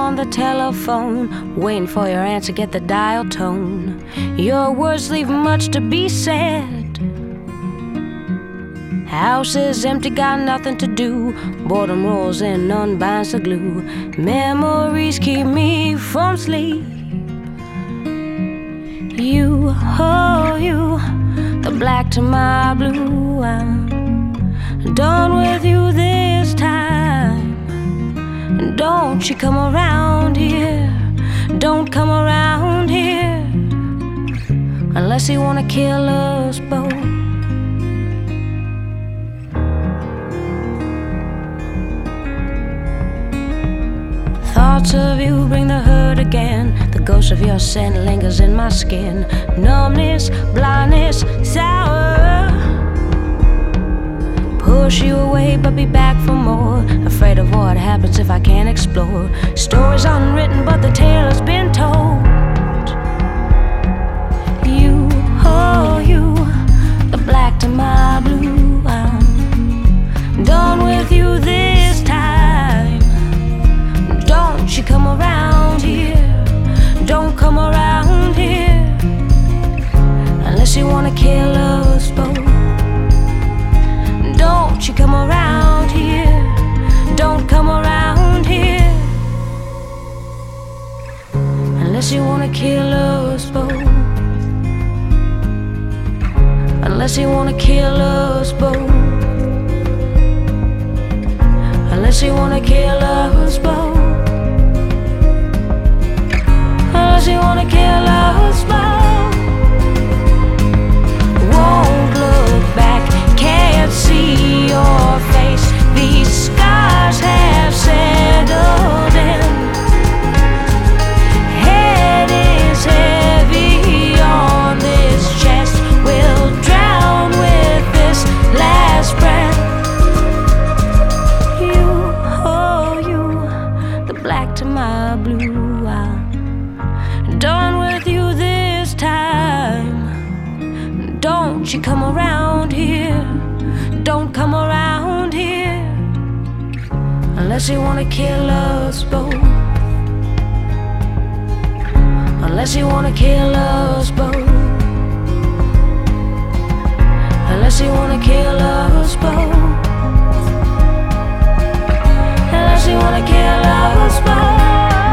on the telephone, waiting for your answer, get the dial tone. Your words leave much to be said. House is empty, got nothing to do. Boredom rolls in, unbinds the glue. Memories keep me from sleep. You, oh you, the black to my blue. I'm done with you this time. Don't you come around here. Don't come around here unless you wanna kill us both. Thoughts of you bring the hurt again. The ghost of your scent lingers in my skin. Numbness, blindness, sour. Push you away but be back for more. Afraid of what happens if I can't explore. Stories unwritten but the tale has been told. You, oh you, the black to my blue. I'm done with you this time. Don't you come around here. Don't come around here unless you wanna kill us both. Don't you come around here. Don't come around here unless you wanna kill us both. Unless you wanna kill us both. Unless you wanna kill us both. Unless you wanna kill us both. Won't look back, can't see your face. These scars have settled in. Head is heavy on this chest. We'll drown with this last breath. You, oh you, the black to my blue. I'm done with you this time. Don't you come around here. Don't come around here unless you wanna kill us both. Unless you wanna kill us both. Unless you wanna kill us both. Unless you wanna kill us both.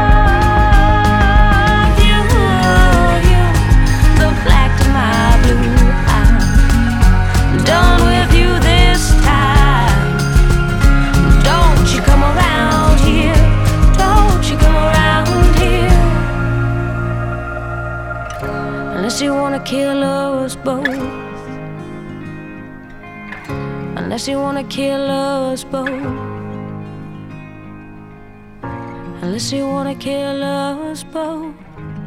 Done with you this time. Don't you come around here. Don't you come around here unless you wanna kill us both. Unless you wanna kill us both. Unless you wanna kill us both.